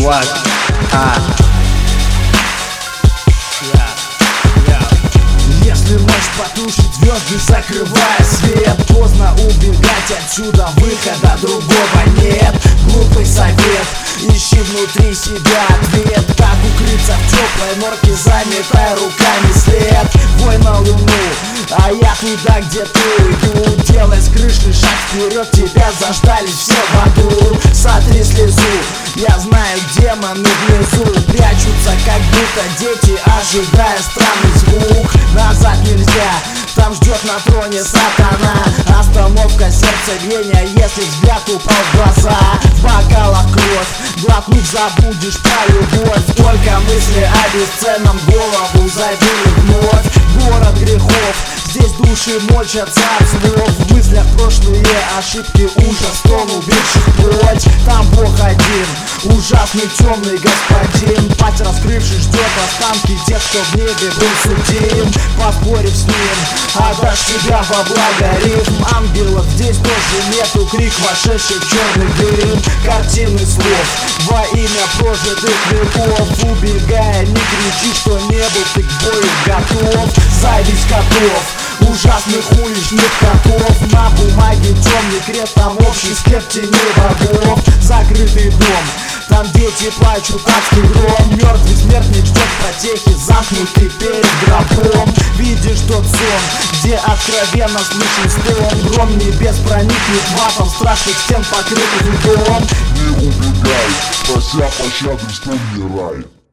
чувак. Если ночь потушит звезды, закрывая свет, поздно убегать отсюда, выхода другого нет. Глупый совет, ищи внутри себя ответ. Как укрыться в теплой норке, заметая руками след. Вой на луну, а я туда, где ты, уйду. Делай с крыши шаг вперед, тебя заждались все в аду. Сотри слезу, я знаю, демоны внизу прячутся, как будто дети, ожидая странный звук. Назад нельзя, там ждет на троне сатана. Остановка сердцебиения, если взгляд упал в глаза. В бокалах кровь, глотнув забудешь про любовь. Только мысли о бесценном голову забили вновь. Город грехов, здесь души мочатся от слов. В мыслях прошлые ошибки, ужас, стон убивших плоть. Там Бог один, ужасный темный господин. Пасть раскрывший ждет останки тех, кто в небе был судим. Поспорив с ним, отдашь себя во благо рифм. Ангелов здесь тоже нету, крик вошедший в черный дым. Картины слов во имя прожитых веков. Убегая, не кричи, что не был ты к бою готов. Зависть котов, ужасных уличных котов. На бумаге темный крест, там общий скреп теней богов. Закрытый дом, там дети плачут, адский гром. Мертвый смертник ждет потехи, замкнутый перед гробом. Видишь тот сон, где откровенно слышен стон. Гром небес проникнет в атом страшных стен, покрытых льдом. Не убегай, прося пощады, вспомни рай.